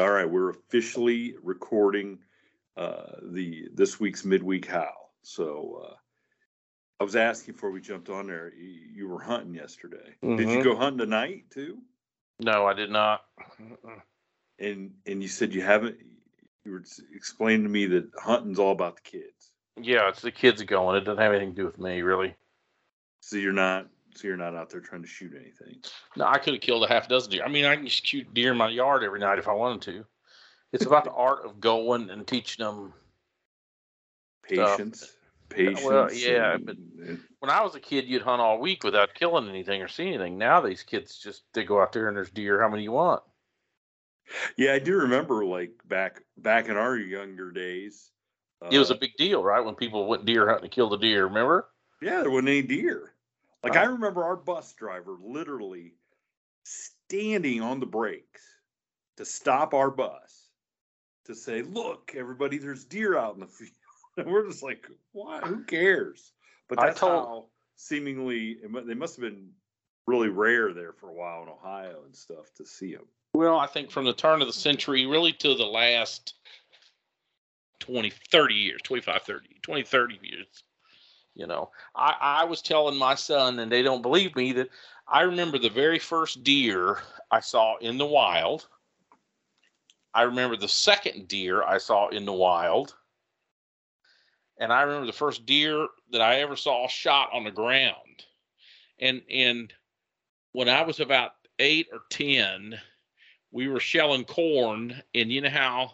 All right, we're officially recording this week's midweek howl. So I was asking before we jumped on there. You were hunting yesterday. Mm-hmm. Did you go hunting tonight too? No, I did not. And you said you haven't. You were explaining to me that hunting's all about the kids. Yeah, it's the kids going. It doesn't have anything to do with me, really. So you're not out there trying to shoot anything. No, I could have killed a half dozen deer. I mean, I can shoot deer in my yard every night if I wanted to. It's about the art of going and teaching them patience. Stuff. Patience. Well, yeah, but when I was a kid, you'd hunt all week without killing anything or seeing anything. Now these kids they go out there and there's deer. How many you want? Yeah, I do remember like back in our younger days. It was a big deal, right? When people went deer hunting to kill the deer, remember? Yeah, there wasn't any deer. Like I remember our bus driver literally standing on the brakes to stop our bus to say, "Look, everybody, there's deer out in the field." And we're just like, "Why? Who cares?" But that's how seemingly they must have been really rare there for a while in Ohio and stuff to see them. Well, I think from the turn of the century, really to the last 20, 30 years, 25, 30, 20, 30 years. You know, I was telling my son, and they don't believe me, that I remember the very first deer I saw in the wild. I remember the second deer I saw in the wild. And I remember the first deer that I ever saw shot on the ground. And when I was about 8 or 10, we were shelling corn, and you know how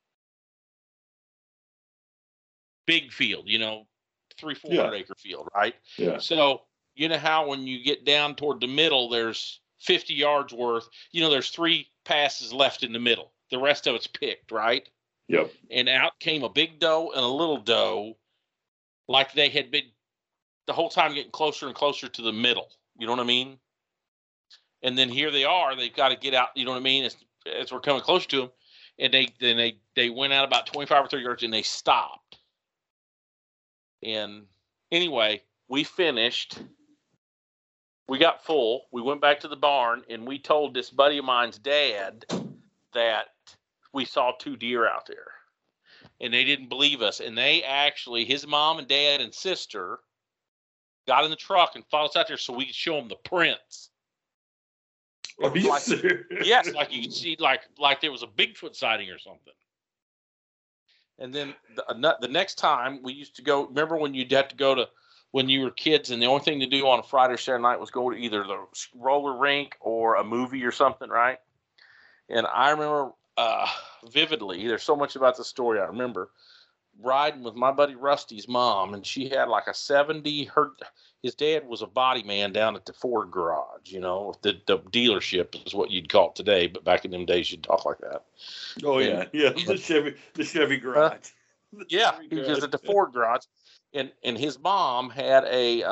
big field, 300-400 acre field, right? Yeah. So you know how when you get down toward the middle, there's 50 yards worth, there's 3 passes left in the middle. The rest of it's picked, right? Yep. And out came a big doe and a little doe, like they had been the whole time getting closer and closer to the middle. You know what I mean? And then here they are. They've got to get out. You know what I mean? As we're coming closer to them, and they went out about 25 or 30 yards and they stopped. And anyway, we finished. We got full. We went back to the barn and we told this buddy of mine's dad that we saw 2 deer out there. And they didn't believe us. And they actually, his mom and dad and sister, got in the truck and followed us out there so we could show them the prints. Are you serious? Yes, like you could see, like there was a Bigfoot sighting or something. And then the next time we used to go, remember when you'd have to go to, when you were kids and the only thing to do on a Friday or Saturday night was go to either the roller rink or a movie or something, right? And I remember vividly, there's so much about the story I remember, riding with my buddy Rusty's mom, and she had like a 70, his dad was a body man down at the Ford garage, the dealership is what you'd call it today, but back in them days you'd talk like that. Oh, and, yeah, the Chevy garage. Yeah, he was at the Ford garage, and his mom had a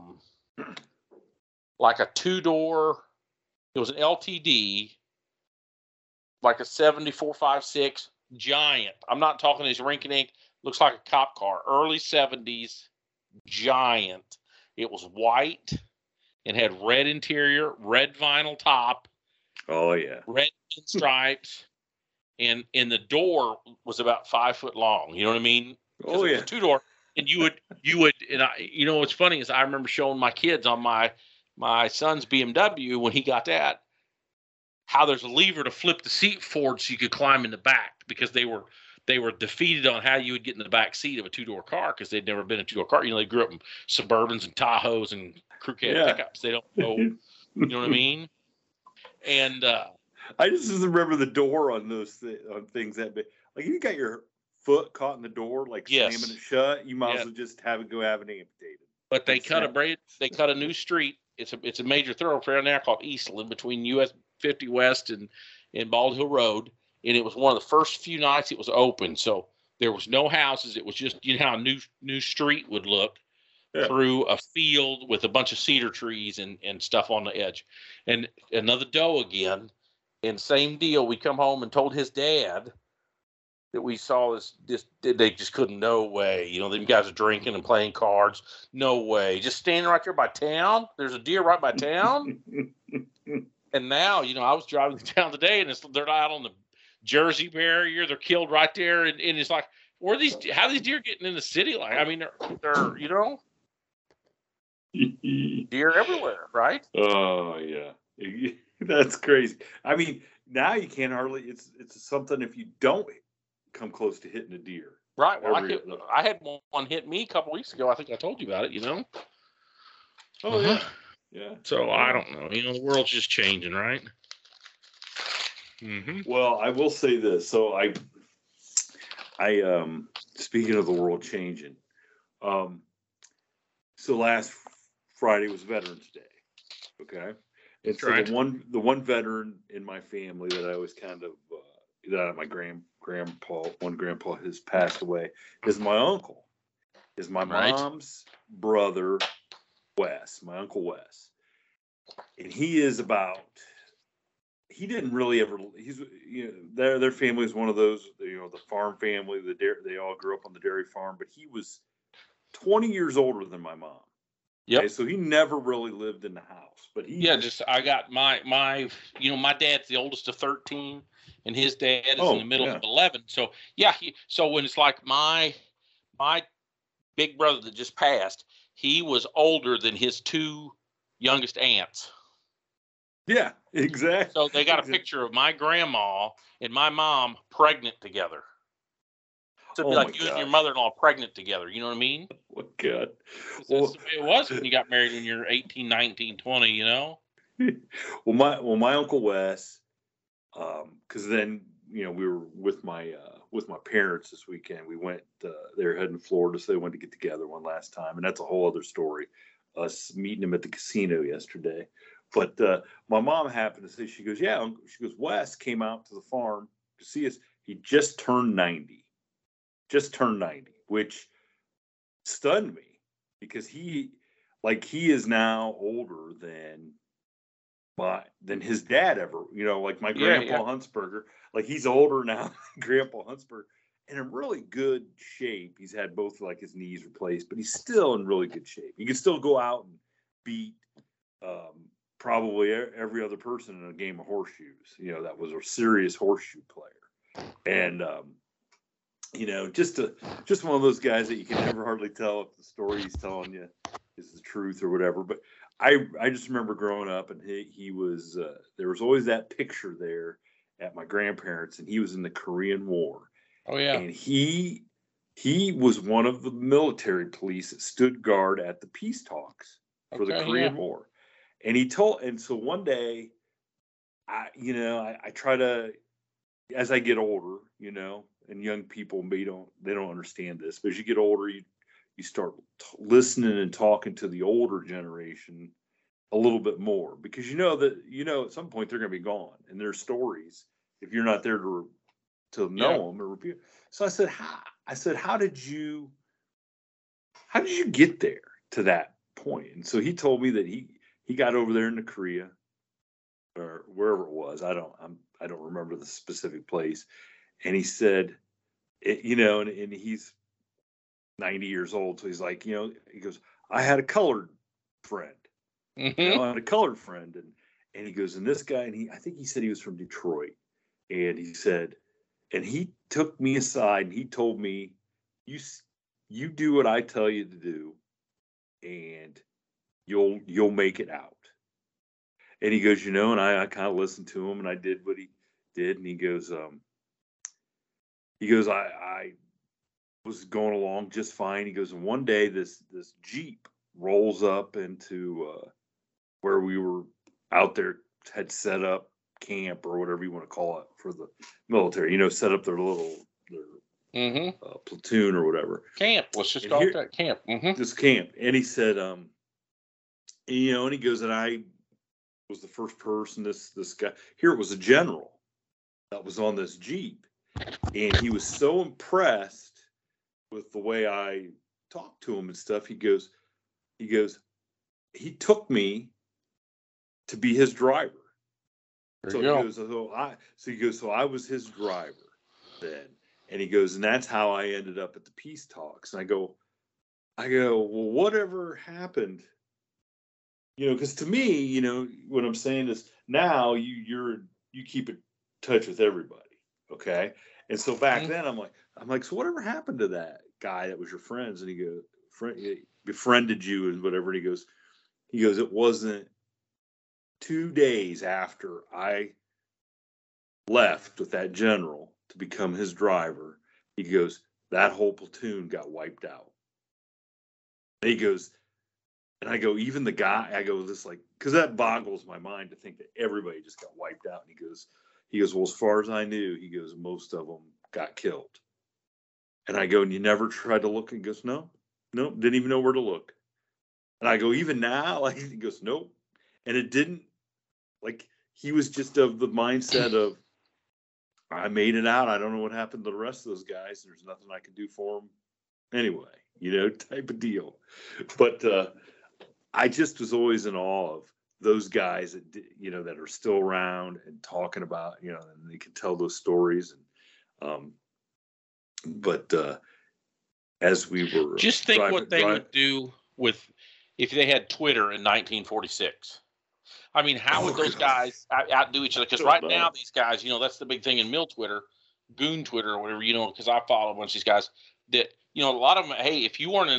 like a 2-door, it was an LTD, like a 7456 giant. I'm not talking this rinky-dink, looks like a cop car, early 70s giant. It was white and had red interior, red vinyl top. Oh yeah. Red stripes. And the door was about 5 foot long. You know what I mean? Oh yeah. It was a 2-door. And you would, and I, what's funny is I remember showing my kids on my son's BMW when he got that, how there's a lever to flip the seat forward so you could climb in the back, because they were defeated on how you would get in the back seat of a 2-door car because they'd never been in a 2-door car. They grew up in Suburbans and Tahoes and crew cab pickups. They don't know, you know what I mean? And I just remember the door on those on things that big. Like if you got your foot caught in the door, like slamming it shut, you might as well just have it amputated. But they cut a new street. It's a major thoroughfare now called Eastland between US 50 West and Bald Hill Road. And it was one of the first few nights it was open. So there was no houses. It was just, how a new street would look through a field with a bunch of cedar trees and stuff on the edge. And another doe again. And same deal. We come home and told his dad that we saw this. They just couldn't. No way. Them guys are drinking and playing cards. No way. Just standing right there by town. There's a deer right by town. And now, I was driving down today and they're out on the Jersey barrier. They're killed right there, and it's like, how are these deer getting in the city? Like, I mean, they're deer everywhere, right? Oh yeah, that's crazy. I mean, now you can't hardly. It's something if you don't come close to hitting a deer. Right. Well, I had one hit me a couple weeks ago. I think I told you about it. Oh yeah, yeah. So I don't know. The world's just changing, right? Mm-hmm. Well, I will say this. So I speaking of the world changing, so last Friday was Veterans Day. Okay. And so the one veteran in my family that I always kind of that my grandpa has passed away is my uncle. Is my mom's brother, Wes, my Uncle Wes. And he didn't really ever, their family is one of those, the farm family, they all grew up on the dairy farm, but he was 20 years older than my mom. Yep. Okay, so he never really lived in the house, but I got my dad's the oldest of 13 and his dad is in the middle of 11. So so when it's like my big brother that just passed, he was older than his two youngest aunts. Yeah, exactly. So they got a picture of my grandma and my mom pregnant together. So it'd be like you and your mother-in-law pregnant together. You know what I mean? Oh, God. That's the way it was when you got married when you're 18, 19, 20, Well, my Uncle Wes, because then, we were with my parents this weekend. We went, they were heading to Florida, so they went to get together one last time. And that's a whole other story, us meeting him at the casino yesterday. But my mom happened to say, she goes, Wes came out to the farm to see us. He just turned 90. Which stunned me because he is now older than his dad ever, like my grandpa Huntsberger, like he's older now than Grandpa Huntsberger and in really good shape. He's had both like his knees replaced, but he's still in really good shape. He can still go out and beat probably every other person in a game of horseshoes. That was a serious horseshoe player. And just one of those guys that you can never hardly tell if the story he's telling you is the truth or whatever. But I just remember growing up, and he was there was always that picture there at my grandparents', and he was in the Korean War. Oh yeah, and he was one of the military police that stood guard at the peace talks for the Korean War. And so one day, I try to, as I get older, and young people they don't understand this, but as you get older, you start listening and talking to the older generation a little bit more because that at some point they're going to be gone, and their stories, if you're not there to know them or repeat. So I said, how did you get there to that point? And so he told me that he got over there into Korea or wherever it was. I don't remember the specific place. And he said, and he's 90 years old. So he's like, he goes, I had a colored friend. Mm-hmm. I had a colored friend. And he goes, and this guy, and I think he said he was from Detroit. And he said, and he took me aside and he told me, you do what I tell you to do and you'll make it out. And he goes, and I kind of listened to him and I did what he did. And he goes, I was going along just fine. He goes, and one day this Jeep rolls up into where we were out there, had set up camp or whatever you want to call it for the military, set up their platoon or whatever. Camp. Let's just call it that, camp. Mm-hmm. This camp. And he said, and he goes, and I was the first person, this guy, here it was a general that was on this Jeep. And he was so impressed with the way I talked to him and stuff. He goes, he took me to be his driver. So he goes, so I was his driver then. And he goes, and that's how I ended up at the peace talks. And I go, well, whatever happened, because to me, what I'm saying is now you keep in touch with everybody. Okay. And so back then I'm like, so whatever happened to that guy that was your friends? And he goes, he befriended you and whatever. And he goes, it wasn't 2 days after I left with that general to become his driver. He goes, that whole platoon got wiped out. And he goes, and I go, even the guy, I go, this like, because that boggles my mind to think that everybody just got wiped out. And he goes, well, as far as I knew, he goes, most of them got killed. And I go, and you never tried to look? And he goes, no, didn't even know where to look. And I go, even now? Like, he goes, nope. And it didn't, like, he was just of the mindset of, I made it out. I don't know what happened to the rest of those guys. There's nothing I can do for them anyway, type of deal. But I just was always in awe of those guys that, that are still around and talking about, and they can tell those stories. And, but as we were just think what they would do if they had Twitter in 1946. I mean, how would those guys outdo each other? Because right now, these guys, that's the big thing in mill Twitter, goon Twitter or whatever, because I follow a bunch of these guys that, a lot of them, hey, if you weren't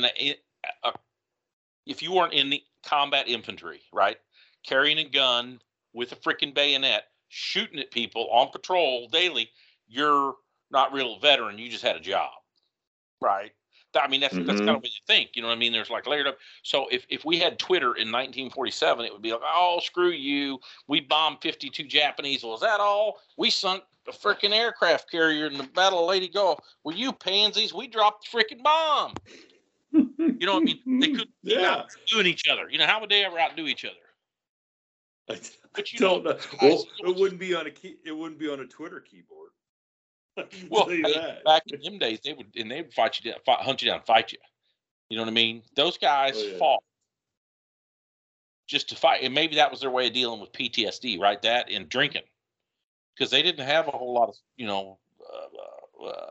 in the combat infantry, right, carrying a gun with a freaking bayonet, shooting at people on patrol daily, you're not real veteran. You just had a job, right? I mean, that's kind of what you think. You know what I mean? There's like layered up. So if we had Twitter in 1947, it would be like, oh, screw you. We bombed 52 Japanese. Well, is that all? We sunk a freaking aircraft carrier in the Battle of Lady Gulf. Well, you pansies, we dropped the freaking bomb. You know what I mean? They couldn't be outdoing each other. How would they ever outdo each other? But don't know. Well, it wouldn't be on a Twitter keyboard. Well, back in them days, they would fight you down, hunt you down, fight you. You know what I mean? Those guys fought just to fight, and maybe that was their way of dealing with PTSD, right? That and drinking, because they didn't have a whole lot of,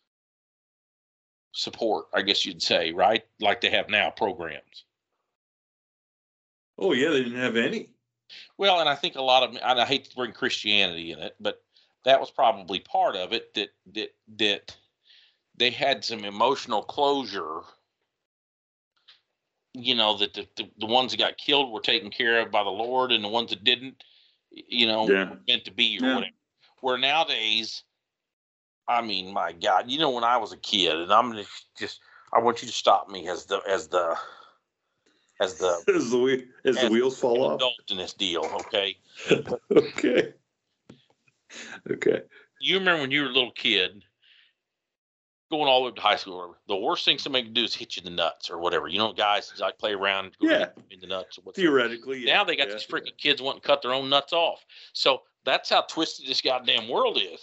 support, I guess you'd say, right? Like they have now, programs. Oh yeah, they didn't have any. Well, and I think a lot of, and I hate to bring Christianity in it, but that was probably part of it, that they had some emotional closure, that the ones that got killed were taken care of by the Lord, and the ones that didn't, were meant to be or whatever. Where nowadays, I mean, my God, when I was a kid, and I'm just I want you to stop me as the wheels fall off. Adult in this deal, okay? Okay. Okay. You remember when you were a little kid, going all the way up to high school, or whatever, the worst thing somebody can do is hit you in the nuts or whatever. Guys like play around and go in the nuts or whatever. Theoretically, now they got these freaking kids wanting to cut their own nuts off. So that's how twisted this goddamn world is.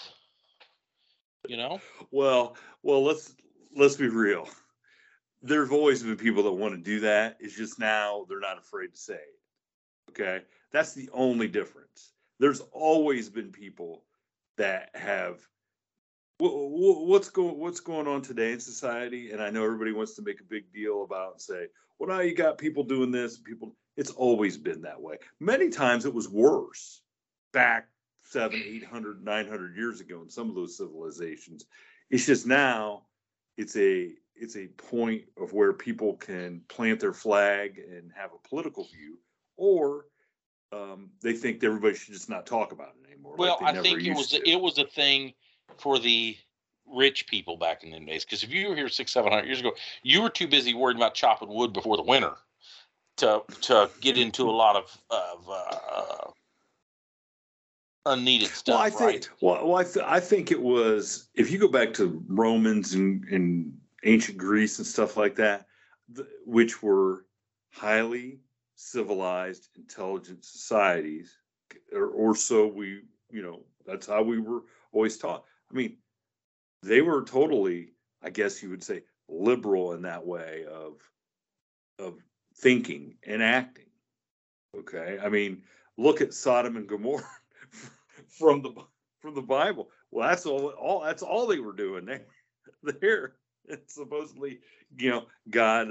Well, let's be real. There've always been people that want to do that. It's just now they're not afraid to say it. Okay, that's the only difference. There's always been people that have what's going on today in society, and I know everybody wants to make a big deal about and say, well, now you got people doing this, it's always been that way. Many times it was worse back 700, 800, 900 years ago in some of those civilizations. It's just now it's a point of where people can plant their flag and have a political view, or they think that everybody should just not talk about it anymore. Well, I think it was a thing for the rich people back in them days. Because if you were here 600-700 years ago, you were too busy worried about chopping wood before the winter to get into a lot of unneeded stuff. I think it was, if you go back to Romans and ancient Greece and stuff like that, which were highly civilized, intelligent societies, or so we, that's how we were always taught. I mean, they were totally, I guess you would say, liberal in that way of thinking and acting. Okay, I mean, look at Sodom and Gomorrah from the Bible. Well, that's all they were doing there. It's supposedly, God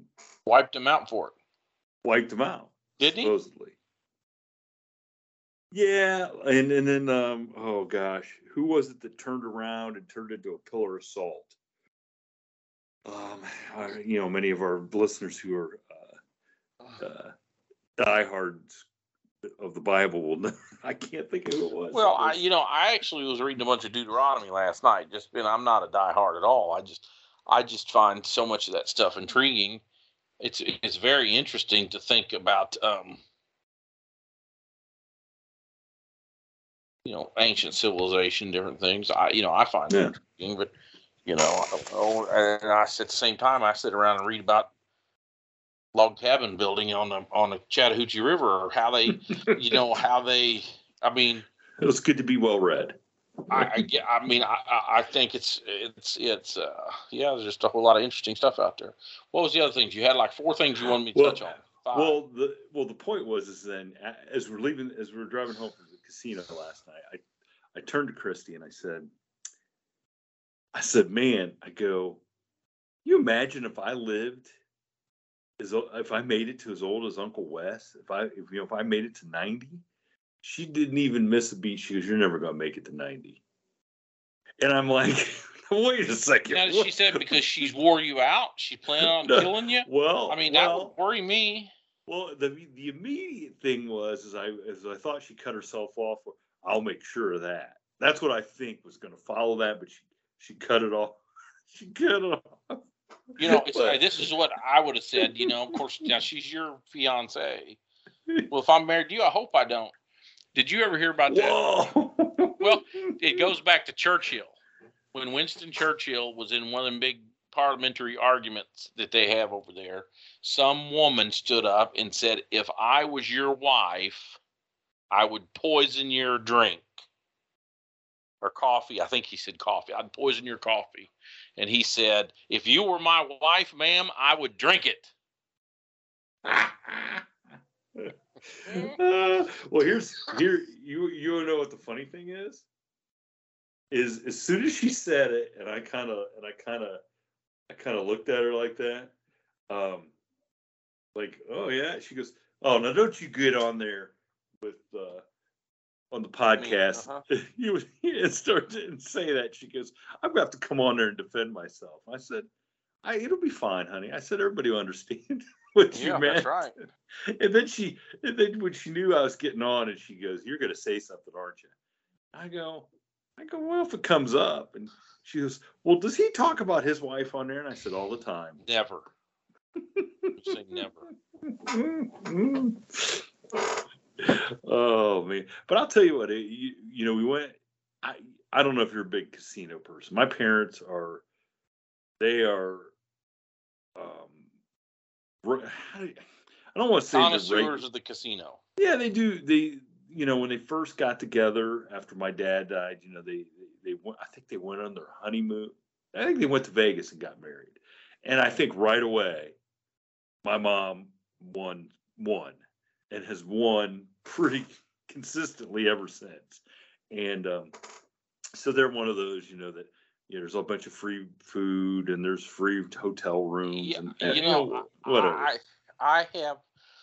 wiped them out for it. Wiped them out. Didn't he? Supposedly. Yeah, and then oh gosh, who was it that turned around and turned into a pillar of salt? Many of our listeners who are diehards of the Bible will know. I can't think of who it was. Well, I actually was reading a bunch of Deuteronomy last night. I'm not a diehard at all. I just find so much of that stuff intriguing. It's very interesting to think about. Ancient civilization, different things. I find it interesting, but I don't know. And at the same time, I sit around and read about log cabin building on the Chattahoochee River, or how they, I mean, it's good to be well read. I think it's there's just a whole lot of interesting stuff out there. What was the other things? You had like 4 things you wanted me to touch on. 5. The point was then as we're driving home from the casino last night, I turned to Christy and I said, man, I go, you imagine if I lived if I made it to as old as Uncle Wes, if I made it to 90, she didn't even miss a beat. She goes, you're never going to make it to 90. And I'm like, wait a second. Now, she said because she's wore you out, she's planning on killing you. Well, that would worry me. Well, the immediate thing was, as I thought she cut herself off. I'll make sure of that. That's what I think was going to follow that, but she cut it off. She cut it off. This is what I would have said. Of course, now she's your fiance. Well, if I'm married to you, I hope I don't. Did you ever hear about that? Whoa. Well, it goes back to Churchill. When Winston Churchill was in one of them big parliamentary arguments that they have over there, some woman stood up and said, if I was your wife, I would poison your drink. Or coffee. I think he said coffee. I'd poison your coffee. And he said, if you were my wife, ma'am, I would drink it. Well, you know what the funny thing is as soon as she said it, and I kind of looked at her like that, like, oh yeah. She goes, oh, now don't you get on there with on the podcast. You start to say that. She goes, I'm gonna have to come on there and defend myself. I said, it'll be fine, honey. I said, everybody will understand what you meant. That's right. And then when she knew I was getting on, and she goes, you're gonna say something, aren't you? I go, well, if it comes up. And she goes, well, does he talk about his wife on there? And I said, all the time. Never. Say never. Oh man! But I'll tell you what, we went. I don't know if you're a big casino person. My parents are. They are. I don't want to say connoisseurs of the casino. Yeah, they do. When they first got together after my dad died, they went. I think they went on their honeymoon. I think they went to Vegas and got married. And I think right away, my mom won and has won pretty consistently ever since. And so they're one of those, that there's a bunch of free food and there's free hotel rooms. Whatever. I have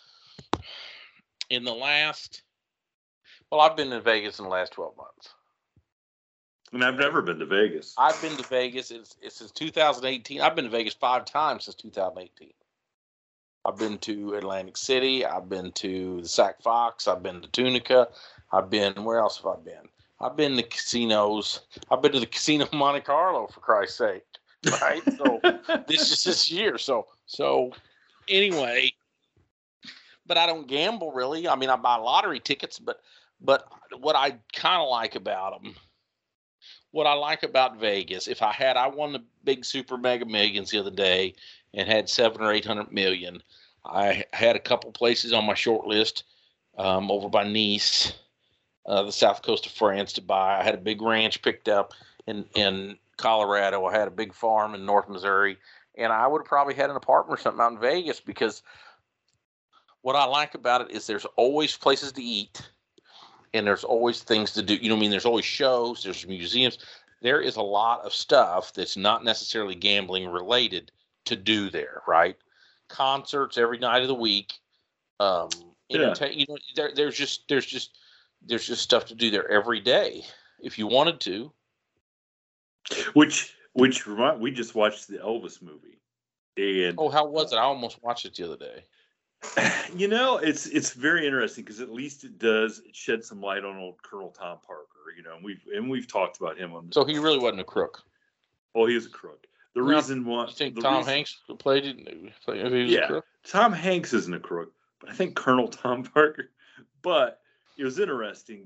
I've been in Vegas in the last 12 months. And I've never been to Vegas. I've been to Vegas since 2018. I've been to Vegas 5 times since 2018. I've been to Atlantic City. I've been to the Sac Fox. I've been to Tunica. Where else have I been? I've been to casinos. I've been to the Casino of Monte Carlo, for Christ's sake. Right? So this year. So anyway, but I don't gamble really. I mean, I buy lottery tickets, but what I kind of like about them, what I like about Vegas, I won the big Super Mega Millions the other day and had 700 or 800 million. I had a couple places on my short list over by Nice, the south coast of France, to buy. I had a big ranch picked up in Colorado. I had a big farm in North Missouri, and I would have probably had an apartment or something out in Vegas, because what I like about it is there's always places to eat, and there's always things to do. There's always shows, there's museums. There is a lot of stuff that's not necessarily gambling related to do there, right? Concerts every night of the week. There's just there's just stuff to do there every day if you wanted to. Which we just watched the Elvis movie, and how was it? I almost watched it the other day. It's very interesting because at least it shed some light on old Colonel Tom Parker. And we've talked about him on. So he really wasn't a crook. Well, he was a crook. The reason why you think Tom Hanks played it? He was a crook? Tom Hanks isn't a crook, but I think Colonel Tom Parker. But it was interesting.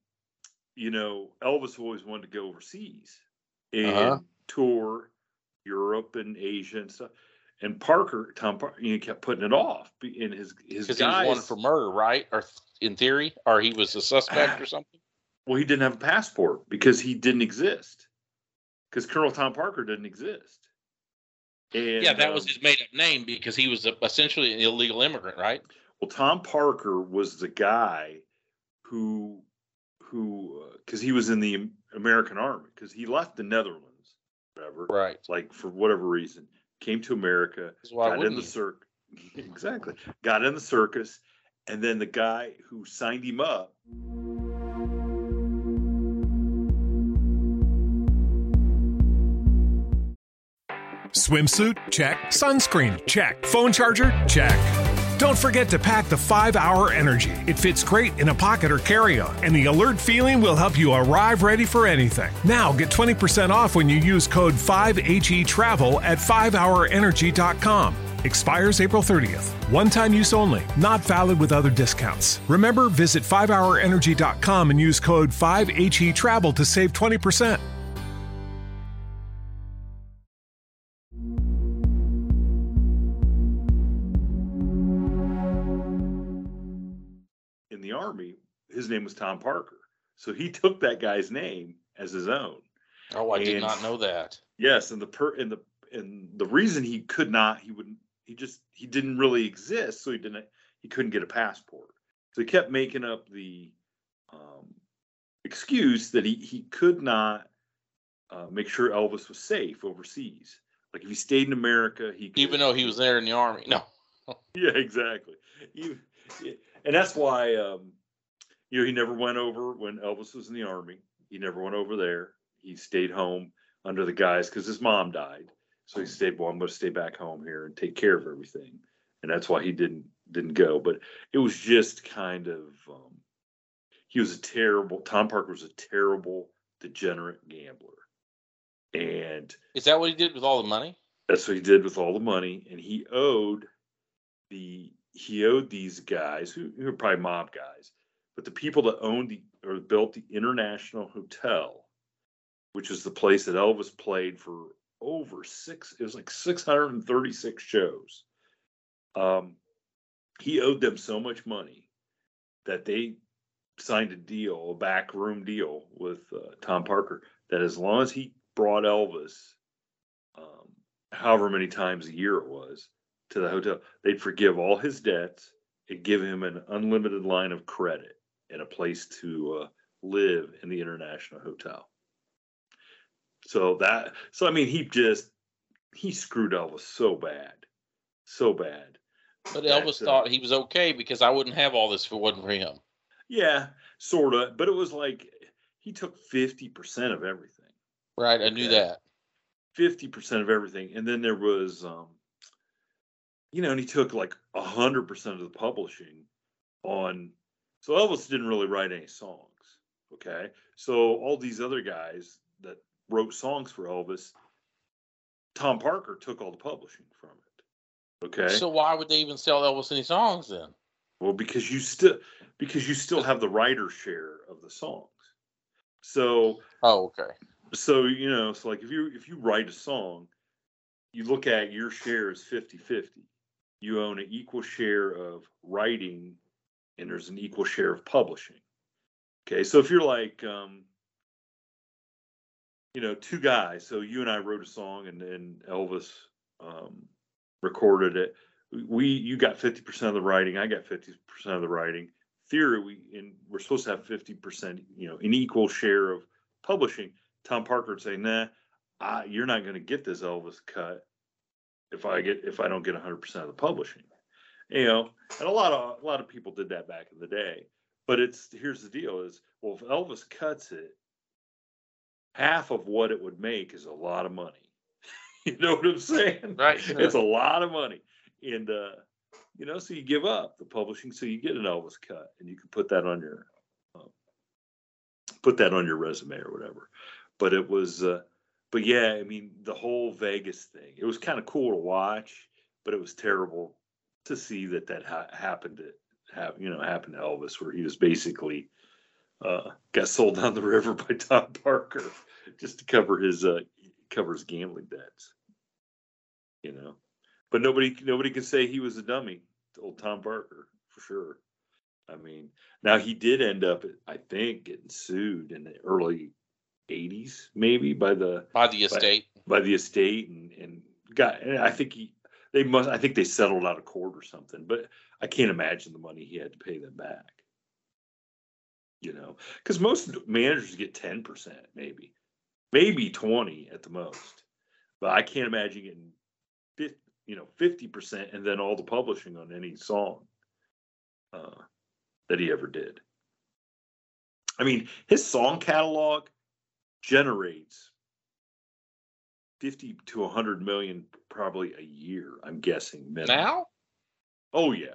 Elvis always wanted to go overseas and tour Europe and Asia and stuff. And Tom Parker, kept putting it off. And his because he was wanted for murder, right? Or in theory, or he was a suspect or something. Well, he didn't have a passport because he didn't exist. Because Colonel Tom Parker didn't exist. And, that was his made-up name because he was essentially an illegal immigrant, right? Well, Tom Parker was the guy who because he was in the American Army, because he left the Netherlands, whatever, right? Like for whatever reason, came to America, got in the circus, exactly, got in the circus, and then the guy who signed him up. Swimsuit? Check. Sunscreen? Check. Phone charger? Check. Don't forget to pack the 5-Hour Energy. It fits great in a pocket or carry-on, and the alert feeling will help you arrive ready for anything. Now get 20% off when you use code 5HETRAVEL at 5hourenergy.com. Expires April 30th. One-time use only. Not valid with other discounts. Remember, visit 5hourenergy.com and use code 5HETRAVEL to save 20%. Army, his name was Tom Parker, so he took that guy's name as his own. Oh, I did not know that. Yes, and the reason he didn't really exist, so he couldn't get a passport. So he kept making up the excuse that he could not make sure Elvis was safe overseas. Like if he stayed in America, even though he was there in the Army. No. Yeah, exactly. And that's why, he never went over when Elvis was in the Army. He never went over there. He stayed home under the guise because his mom died. So he stayed, I'm going to stay back home here and take care of everything. And that's why he didn't go. But it was just kind of, Tom Parker was a terrible, degenerate gambler. And is that what he did with all the money? That's what he did with all the money. And he owed these guys who were probably mob guys, but the people that owned built the International Hotel, which is the place that Elvis played for it was like 636 shows. He owed them so much money that they signed a backroom deal with Tom Parker, that as long as he brought Elvis, however many times a year it was, to the hotel, they'd forgive all his debts and give him an unlimited line of credit and a place to live in the International Hotel. He screwed Elvis so bad. But Elvis thought he was okay because I wouldn't have all this if it wasn't for him. Yeah, sort of. But it was like he took 50% of everything. Right, I knew that. 50% of everything. And then there was... and he took like 100% of the publishing on. So Elvis didn't really write any songs. Okay. So all these other guys that wrote songs for Elvis, Tom Parker took all the publishing from it. Okay. So why would they even sell Elvis any songs then? Well, because you still have the writer's share of the songs. So. Oh, okay. So, it's like if you write a song, you look at your share as 50-50. You own an equal share of writing, and there's an equal share of publishing. Okay, so if you're like, two guys, so you and I wrote a song, and then Elvis recorded it. You got 50% of the writing, I got 50% of the writing. Theory, we're supposed to have 50%, an equal share of publishing. Tom Parker would say, "Nah, you're not going to get this Elvis cut if I don't get 100% of the publishing," and a lot of people did that back in the day. But here's the deal: is well, if Elvis cuts it, half of what it would make is a lot of money. You know what I'm saying? Right. It's a lot of money, and so you give up the publishing, so you get an Elvis cut, and you can put that on your resume or whatever. But it was, but yeah, I mean, the whole Vegas thing. It was kind of cool to watch, but it was terrible to see that happened to Elvis, where he was basically got sold down the river by Tom Parker just to cover his gambling debts. But nobody can say he was a dummy. Old Tom Parker, for sure. I mean, now he did end up, I think, getting sued in the early '80s, maybe by the estate. By the estate, and I think they settled out of court or something. But I can't imagine the money he had to pay them back. Because most managers get 10%, maybe 20 at the most. But I can't imagine getting 50%, and then all the publishing on any song that he ever did. I mean, his song catalog generates 50 to 100 million probably a year, I'm guessing. Minimum. Now? Oh yeah.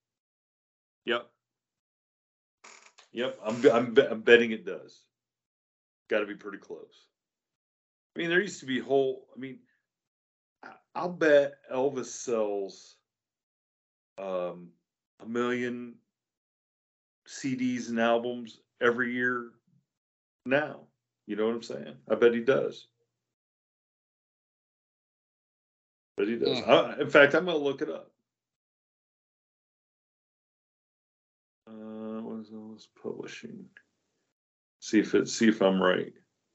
Yep. I'm betting it does. Got to be pretty close. I mean, there used to be I'll bet Elvis sells 1 million CDs and albums every year now. You know what I'm saying? I bet he does. In fact, I'm going to look it up. What is Elvis publishing? See if I'm right.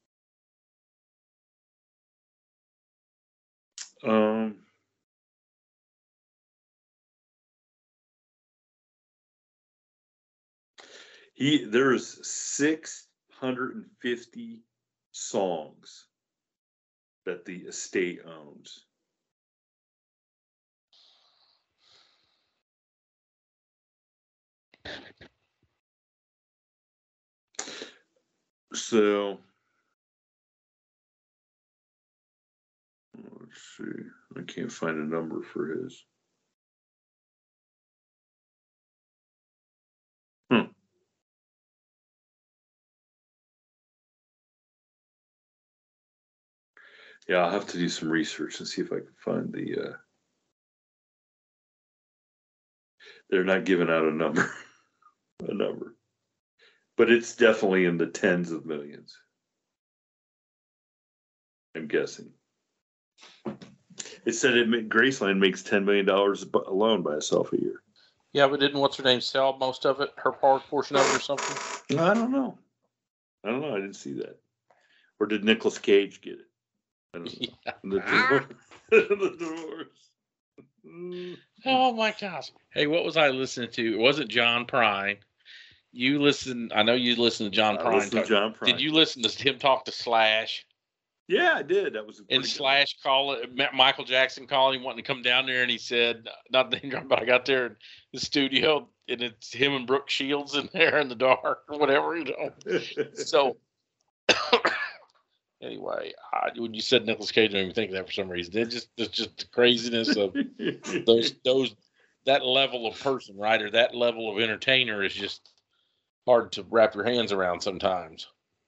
There's 650 songs that the estate owns. So let's see. I can't find a number for his. Yeah, I'll have to do some research and see if I can find the. They're not giving out a number, but it's definitely in the tens of millions. I'm guessing. It said Graceland makes $10 million alone by itself a year. Yeah, but didn't what's her name sell most of it, her portion of it, or something? I don't know. I didn't see that. Or did Nicolas Cage get it? I don't know. Yeah. The divorce. Oh my gosh! Hey, what was I listening to? It wasn't John Prine. I know you listened to John Prine. Did you listen to him talk to Slash? Yeah, I did. That was Slash met Michael Jackson calling him, wanting to come down there, and he said, "Not the name, but I got there in the studio, and it's him and Brooke Shields in there in the dark, or whatever, So, anyway, when you said Nicolas Cage, I didn't even think of that for some reason. It's just the craziness of that level of person, right, or that level of entertainer is just hard to wrap your hands around sometimes.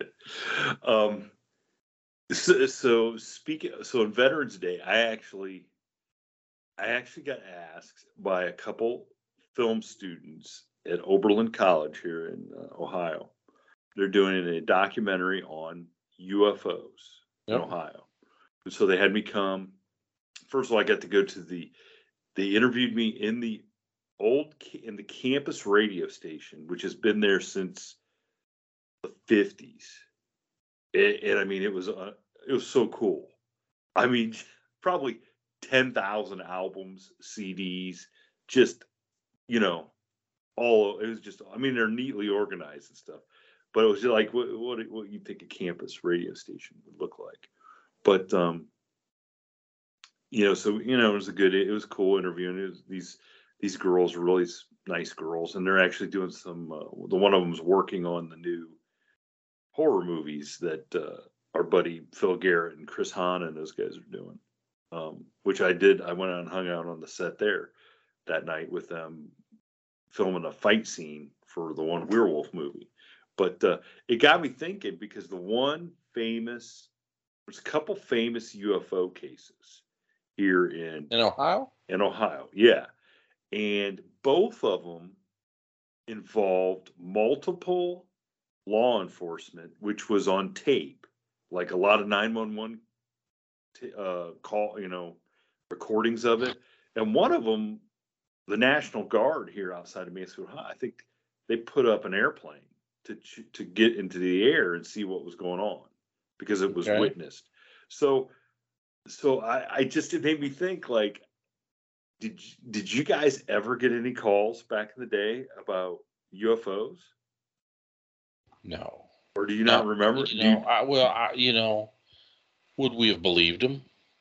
So in Veterans Day, I actually got asked by a couple film students at Oberlin College here in Ohio. They're doing a documentary on UFOs in Ohio. And so they had me come. First of all, I got to go to they interviewed me in the campus radio station, which has been there since the 50s. And I mean, it was so cool. I mean, probably 10,000 albums, CDs, just, it was just, I mean, they're neatly organized and stuff, but it was just like what you think a campus radio station would look like. But, so, it was a cool interview. And it was these girls are really nice girls, and they're actually doing some. The one of them's working on the new horror movies that our buddy Phil Garrett and Chris Hahn and those guys are doing. Which I did. I went out and hung out on the set there that night with them, filming a fight scene for the one werewolf movie. But it got me thinking, because there's a couple famous UFO cases here in Ohio. In Ohio, yeah, and both of them involved multiple law enforcement, which was on tape, like a lot of 911 call, recordings of it. And one of them, the National Guard here outside of Mansfield High, I think they put up an airplane to get into the air and see what was going on, because it was witnessed. So I just, it made me think, like, did you guys ever get any calls back in the day about UFOs? No. Or do you not remember? Would we have believed them?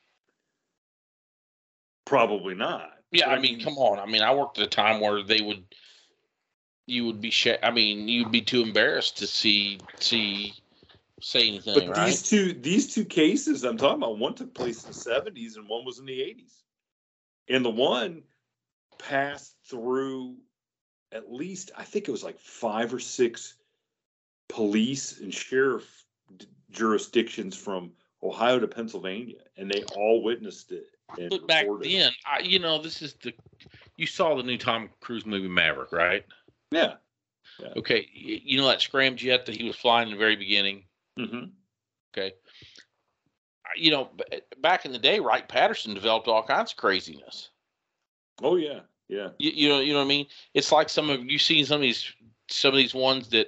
Probably not. Yeah, I mean, come on. I mean, I worked at a time where you'd be too embarrassed to say anything. But right? these two cases I'm talking about, one took place in the 70s and one was in the 80s. And the one passed through at least, I think it was like 5 or 6 police and sheriff jurisdictions from Ohio to Pennsylvania, and they all witnessed it. But back then, you saw the new Tom Cruise movie Maverick, right? Yeah. Okay, you know that scramjet that he was flying in the very beginning? Mm-hmm. Okay. Back in the day, Wright Patterson developed all kinds of craziness. Oh yeah, yeah. You know what I mean? It's like you've seen some of these ones that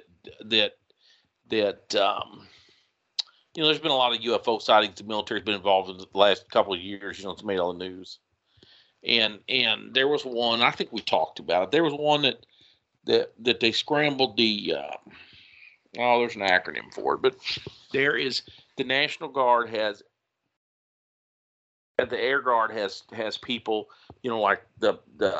there's been a lot of UFO sightings. The military's been involved in the last couple of years. It's made all the news. And there was one, I think we talked about it. There was one that they scrambled the there's an acronym for it, but there is the National Guard the Air Guard has people, like the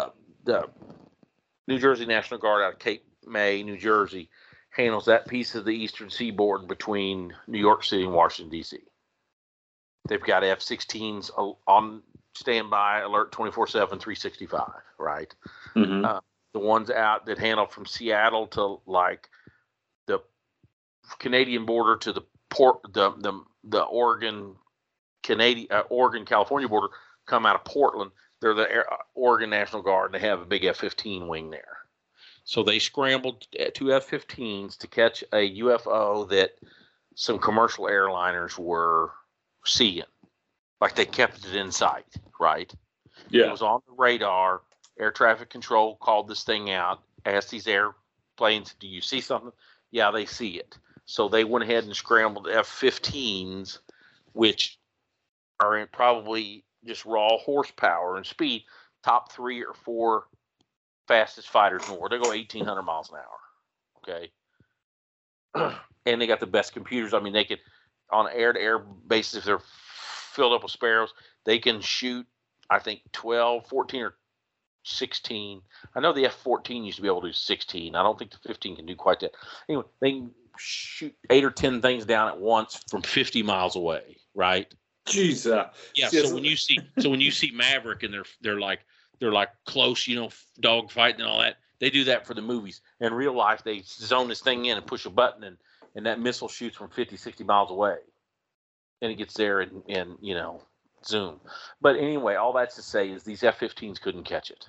New Jersey National Guard out of Cape May, New Jersey, handles that piece of the eastern seaboard between New York City and Washington, D.C. They've got F-16s on standby, alert 24/7, 365, right? Mm-hmm. The ones out that handle from Seattle to like the Canadian border to the port, the Oregon California border, come out of Portland. They're the Oregon National Guard, and they have a big F-15 wing there. So they scrambled 2 F-15s to catch a UFO that some commercial airliners were seeing. Like, they kept it in sight, right? Yeah. It was on the radar. Air traffic control called this thing out, asked these airplanes, do you see something? Yeah, they see it. So they went ahead and scrambled F-15s, which are in probably just raw horsepower and speed, top 3 or 4 fastest fighters in the world. They go 1,800 miles an hour. Okay. And they got the best computers. I mean, they could, on air-to-air basis, if they're filled up with Sparrows, they can shoot, I think, 12, 14, or 16. I know the F-14 used to be able to do 16. I don't think the 15 can do quite that. Anyway, they can shoot 8 or 10 things down at once from 50 miles away, right? Jesus. Yeah. So when you see Maverick and they're like close, dog fighting and all that, they do that for the movies. In real life, they zone this thing in and push a button, and that missile shoots from 50, 60 miles away, and it gets there and zoom. But anyway, all that's to say is these F-15s couldn't catch it.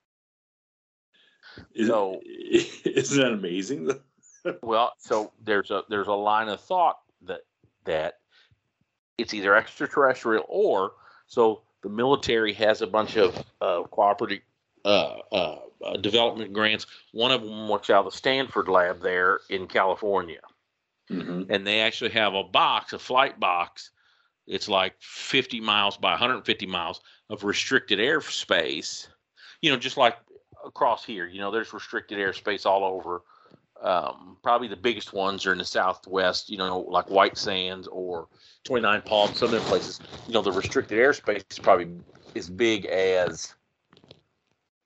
Isn't that amazing? Well, so there's a line of thought that it's either extraterrestrial or so the military has a bunch of cooperative development grants. One of them was out of the Stanford lab there in California. Mm-hmm. And they actually have a flight box. It's like 50 miles by 150 miles of restricted airspace, just like across here, there's restricted airspace all over. Probably the biggest ones are in the Southwest, like White Sands or 29 Palms, some of them places. The restricted airspace is probably as big as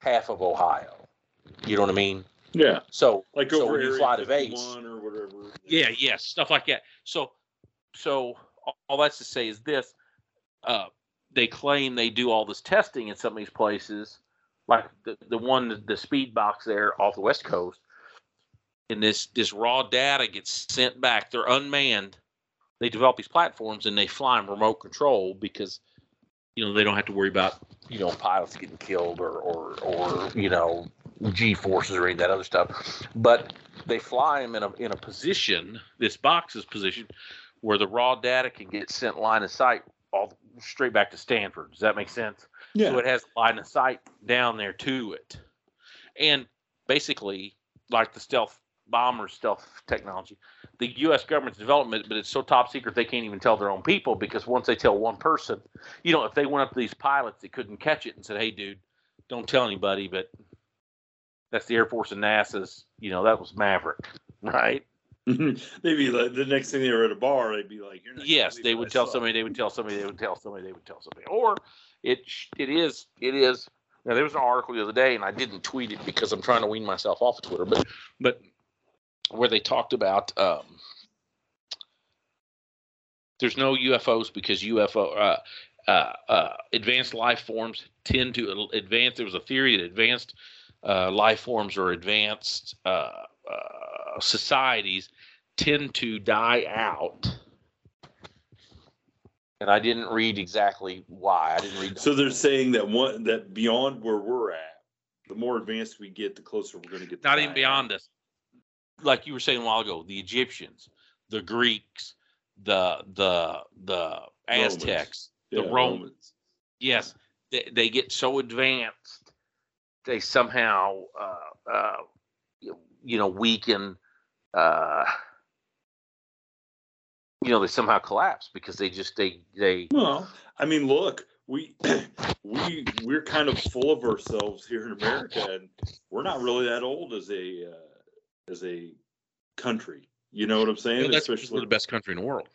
half of Ohio. You know what I mean? Yeah. So Like so over when you Area fly to 51 base, or whatever. yeah, yes, stuff like that. So all that's to say is this: they claim they do all this testing in some of these places, like the speed box there off the West Coast, and this raw data gets sent back. They're unmanned. They develop these platforms and they fly them remote control because they don't have to worry about pilots getting killed or G forces or any of that other stuff. But they fly them in a position. This box is positioned where the raw data can get sent line of sight all straight back to Stanford. Does that make sense? Yeah. So it has line of sight down there to it. And basically, like the stealth technology, the U.S. government's development, but it's so top secret they can't even tell their own people, because once they tell one person, if they went up to these pilots that couldn't catch it and said, "Hey, dude, don't tell anybody," but that's the Air Force and NASA's, that was Maverick, right? They'd be like, the next thing they were at a bar, they'd be like, "You're not." Yes, they would tell somebody. They would tell somebody. They would tell somebody. They would tell somebody. Or it is. Now, there was an article the other day, and I didn't tweet it because I'm trying to wean myself off of Twitter, but where they talked about there's no UFOs because advanced life forms tend to advance. There was a theory that advanced life forms or advanced societies tend to die out. And I didn't read exactly why. I didn't read. So they're saying that beyond where we're at, the more advanced we get, the closer we're going to get. Not even beyond us. Like you were saying a while ago, the Egyptians, the Greeks, the Aztecs, the Romans. Yes, they get so advanced, they somehow weaken. They somehow collapse because they. Well, I mean, look, we're kind of full of ourselves here in America, and we're not really that old as a country. You know what I'm saying? That's because we're the best country in the world.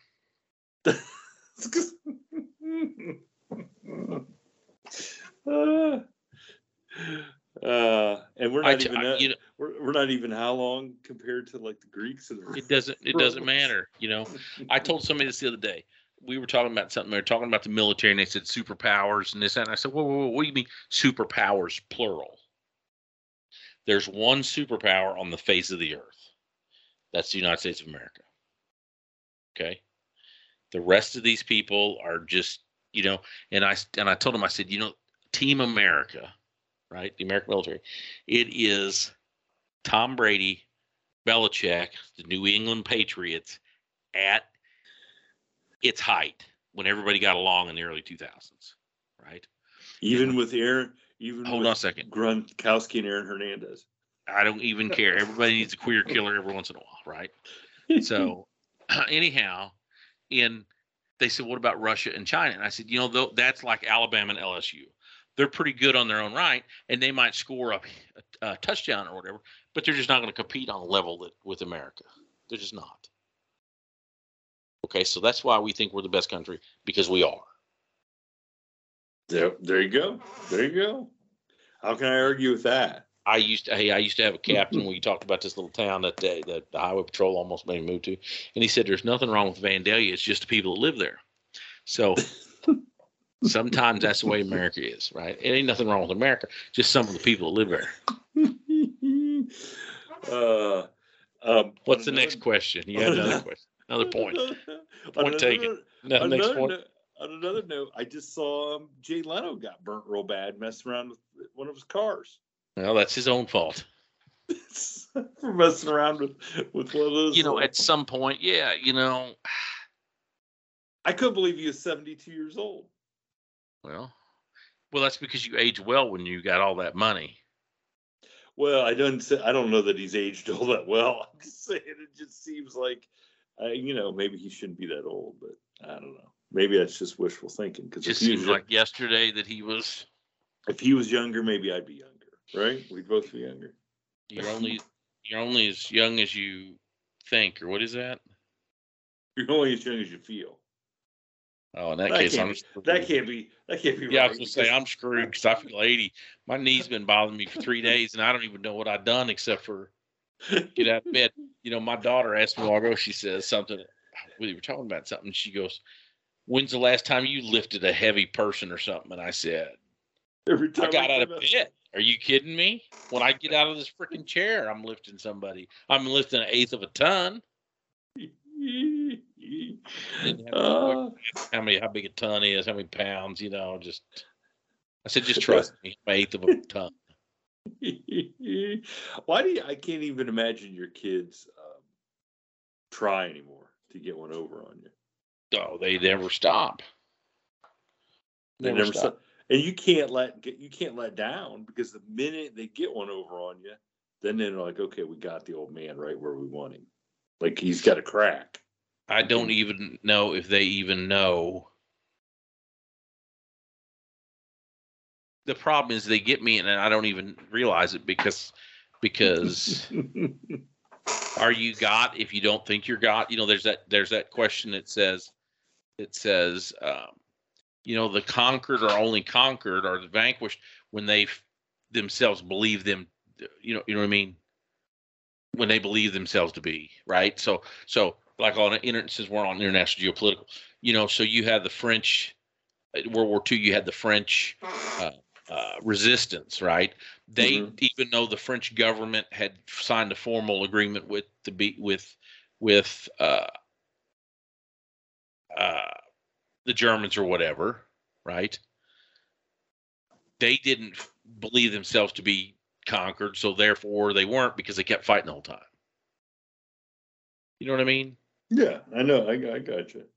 And we're not we're not even how long compared to like the Greeks and it doesn't matter. I told somebody this the other day. We were talking about something. They were talking about the military, and they said superpowers and this and that. And I said, whoa, what do you mean superpowers plural? There's one superpower on the face of the earth. That's the United States of America. Okay. The rest of these people are just, and I told them, I said, Team America, right? The American military. It is Tom Brady, Belichick, the New England Patriots at its height when everybody got along in the early 2000s, right? Even with Aaron, hold on a second, Gronkowski and Aaron Hernandez. I don't even care. Everybody needs a queer killer every once in a while, right? So anyhow, they said, what about Russia and China? And I said, that's like Alabama and LSU. They're pretty good on their own right, and they might score a touchdown or whatever, but they're just not going to compete on a level with America. They're just not. Okay, so that's why we think we're the best country, because we are. There you go. There you go. How can I argue with that? I used to have a captain when you talked about this little town that the highway patrol almost made me move to, and he said there's nothing wrong with Vandalia. It's just the people that live there. So sometimes that's the way America is, right? It ain't nothing wrong with America, just some of the people that live there. What's the next question? You have another question, another point. Point taken. Next point. On another note, I just saw Jay Leno got burnt real bad messing around with one of his cars. Well, that's his own fault. For messing around with one of those. At some point, yeah, I couldn't believe he was 72 years old. Well, that's because you age well when you got all that money. Well, I don't know that he's aged all that well. I'm just saying it just seems like, maybe he shouldn't be that old, but I don't know. Maybe that's just wishful thinking. Because it just seems like yesterday that he was. If he was younger, maybe I'd be younger, right? We'd both be younger. You're only as young as you think, or what is that? You're only as young as you feel. Oh, in that case, that can't be. Yeah, I was gonna say I'm screwed because I feel 80. My knee's been bothering me for 3 days, and I don't even know what I've done except for get out of bed. You know, my daughter asked me a while ago. She says something. We were talking about something. She goes, "When's the last time you lifted a heavy person or something?" And I said, Every time I got out of bed. Are you kidding me? When I get out of this freaking chair, I'm lifting somebody. I'm lifting 1/8 of a ton. How big a ton is, how many pounds, you know, just I said, just trust me, 1/8 of a ton. I can't even imagine your kids try anymore to get one over on you. Oh, they never stop. They never stop. And you can't let down, because the minute they get one over on you, then they're like, okay, we got the old man right where we want him. Like, he's got a crack. I don't even know if they even know. The problem is they get me and I don't even realize it because are you got if you don't think you're got? You know, there's that question that says, you know, the conquered are only conquered, or the vanquished when they themselves believe them. You know what I mean? When they believe themselves to be right. So like since we're on international geopolitical, you know, so you had the French, World War II, you had the French resistance, right? They, even though the French government had signed a formal agreement with the Germans or whatever, right? They didn't believe themselves to be conquered, so therefore they weren't, because they kept fighting the whole time. You know what I mean? Yeah, I know. I got you.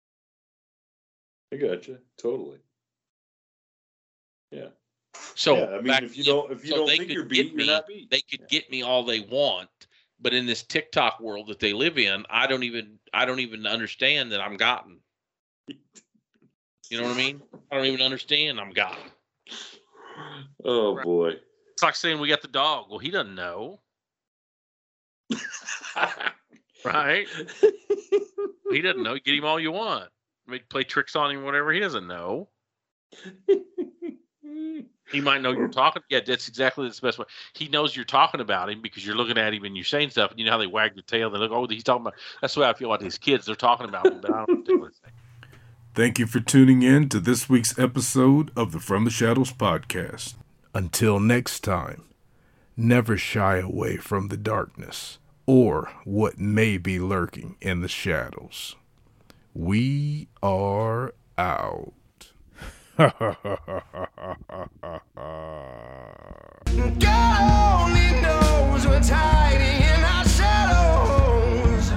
Totally. Yeah. So yeah, I mean, if you don't think you're beat, you're not beat. They could get me all they want, but in this TikTok world that they live in, I don't even understand that I'm gotten. You know what I mean? I don't even understand I'm gotten. Oh right. Boy. It's like saying we got the dog. Well, he doesn't know. Right? He doesn't know. Get him all you want. Play tricks on him, whatever. He doesn't know. He might know you're talking. Yeah, that's exactly the best way. He knows you're talking about him because you're looking at him and you're saying stuff. And you know how they wag their tail. They look, oh, he's talking about. That's the way I feel about these kids. They're talking about me, but I don't know what to say. Thank you for tuning in to this week's episode of the From the Shadows podcast. Until next time, never shy away from the darkness or what may be lurking in the shadows. We are out. God only knows what's hiding in our shadows.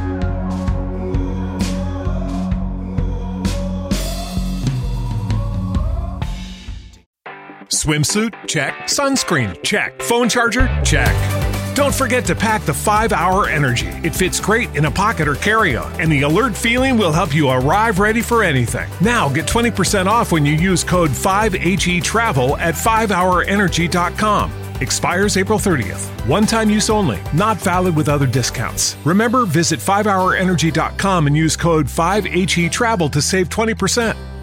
Swimsuit? Check. Sunscreen? Check. Phone charger? Check. Don't forget to pack the 5-Hour Energy. It fits great in a pocket or carry-on, and the alert feeling will help you arrive ready for anything. Now get 20% off when you use code 5HETRAVEL at 5hourenergy.com. Expires April 30th. One-time use only. Not valid with other discounts. Remember, visit 5hourenergy.com and use code 5HETRAVEL to save 20%.